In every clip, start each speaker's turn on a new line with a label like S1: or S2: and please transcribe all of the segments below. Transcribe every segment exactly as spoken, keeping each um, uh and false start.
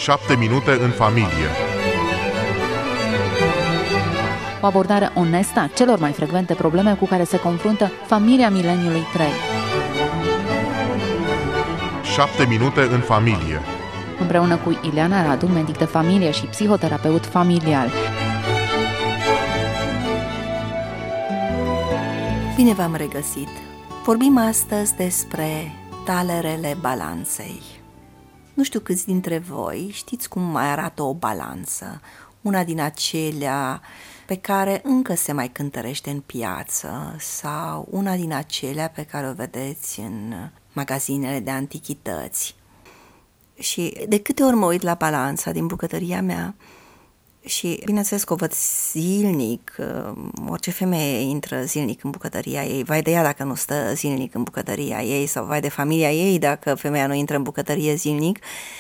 S1: șapte minute în familie.
S2: O abordare onestă a celor mai frecvente probleme cu care se confruntă familia mileniului trei.
S1: șapte minute în familie.
S2: Împreună cu Ileana Radu, medic de familie și psihoterapeut familial.
S3: Bine v-am regăsit! Vorbim astăzi despre talerele balanței. Nu știu câți dintre voi știți cum mai arată o balanță, una din acelea pe care încă se mai cântărește în piață sau una din acelea pe care o vedeți în magazinele de antichități. Și de câte ori mă uit la balanța din bucătăria mea și bineînțeles că o văd zilnic, orice femeie intră zilnic în bucătăria ei, vai de ea dacă nu stă zilnic în bucătăria ei sau vai de familia ei dacă femeia nu intră în bucătărie zilnic.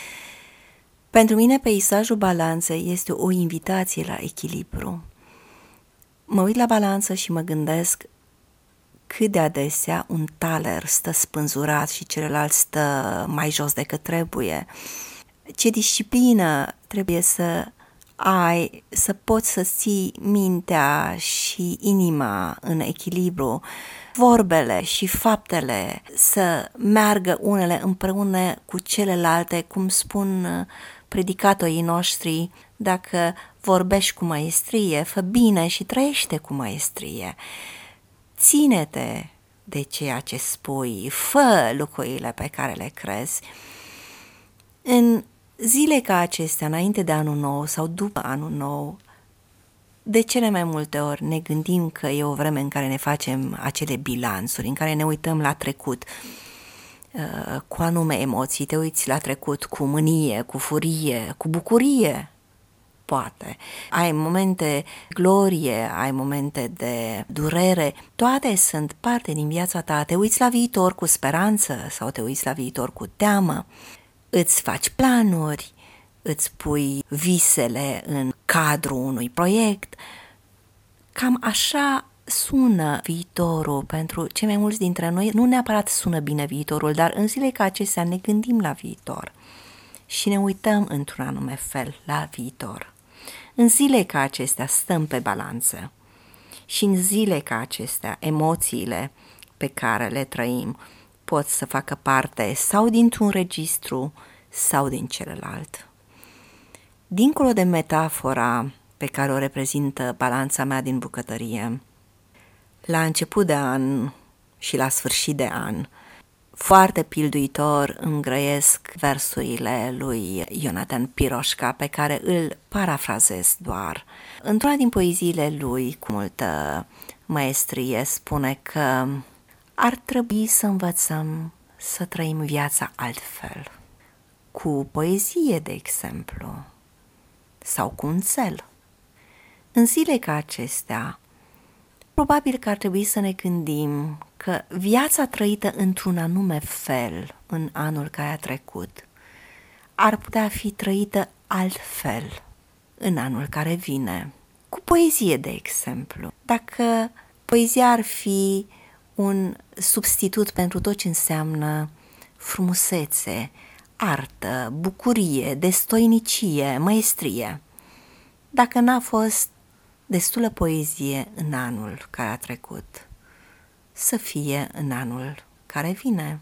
S3: Pentru mine peisajul balanței este o invitație la echilibru. Mă uit la balanță și mă gândesc cât de adesea un taler stă spânzurat și celălalt stă mai jos decât trebuie. Ce disciplină trebuie să ai, să poți să ții mintea și inima în echilibru, vorbele și faptele să meargă unele împreună cu celelalte, cum spun predicatorii noștri, dacă vorbești cu maestrie, fă bine și trăiește cu maestrie. Ține-te de ceea ce spui, fă lucrurile pe care le crezi. În zile ca acestea, înainte de anul nou sau după anul nou, de cele mai multe ori ne gândim că e o vreme în care ne facem acele bilanțuri, în care ne uităm la trecut cu anume emoții, te uiți la trecut cu mânie, cu furie, cu bucurie, poate. Ai momente glorie, ai momente de durere, toate sunt parte din viața ta. Te uiți la viitor cu speranță sau te uiți la viitor cu teamă, îți faci planuri, îți pui visele în cadrul unui proiect. Cam așa sună viitorul pentru cei mai mulți dintre noi. Nu neapărat sună bine viitorul, dar în zile ca acestea ne gândim la viitor și ne uităm într-un anume fel la viitor. În zile ca acestea stăm pe balanță și în zile ca acestea emoțiile pe care le trăim pot să facă parte sau dintr-un registru sau din celălalt. Dincolo de metafora pe care o reprezintă balanța mea din bucătărie, la început de an și la sfârșit de an, foarte pilduitor îmi grăiesc versurile lui Ionatan Piroșca, pe care îl parafrazez doar. Într-una din poeziile lui, cu multă maestrie, spune că ar trebui să învățăm să trăim viața altfel, cu poezie, de exemplu, sau cu un țel. În zile ca acestea, probabil că ar trebui să ne gândim că viața trăită într-un anume fel în anul care a trecut ar putea fi trăită altfel în anul care vine. Cu poezie, de exemplu. Dacă poezia ar fi un substitut pentru tot ce înseamnă frumusețe, artă, bucurie, destoinicie, maestrie, dacă n-a fost destulă poezie în anul care a trecut, să fie în anul care vine.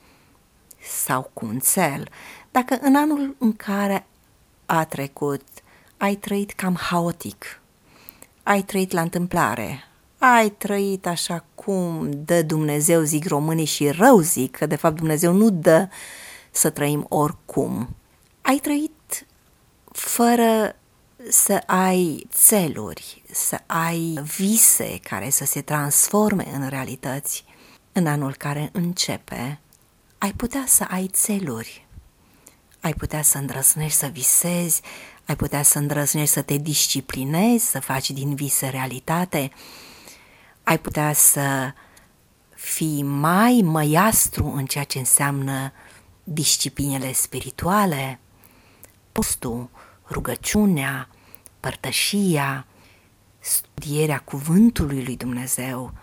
S3: Sau cu un țel, dacă în anul în care a trecut ai trăit cam haotic, ai trăit la întâmplare, ai trăit așa cum dă Dumnezeu, zic românii, și rău zic, că de fapt Dumnezeu nu dă să trăim oricum. Ai trăit fără să ai țeluri, să ai vise care să se transforme în realități. În anul care începe, ai putea să ai țeluri, ai putea să îndrăznești să visezi, ai putea să îndrăznești să te disciplinezi, să faci din vise realitate, ai putea să fii mai măiastru în ceea ce înseamnă disciplinele spirituale, postul, rugăciunea, părtășia, studierea cuvântului lui Dumnezeu,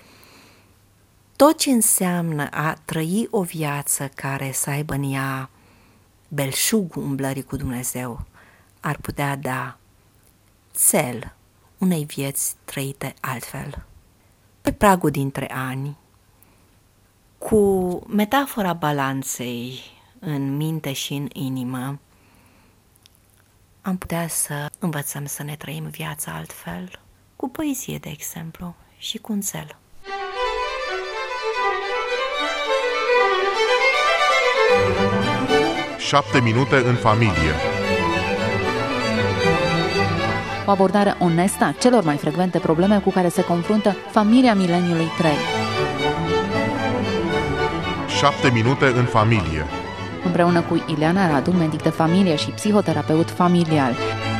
S3: tot ce înseamnă a trăi o viață care să aibă în ea belșugul umblării cu Dumnezeu, ar putea da țel unei vieți trăite altfel. Pe pragul dintre ani, cu metafora balanței în minte și în inimă, am putea să învățăm să ne trăim viața altfel, cu poezie, de exemplu, și cu un țel.
S1: Șapte minute în familie.
S2: O abordare onestă a celor mai frecvente probleme cu care se confruntă familia mileniului trei.
S1: Șapte minute în familie.
S2: Împreună cu Ileana Radu, medic de familie și psihoterapeut familial.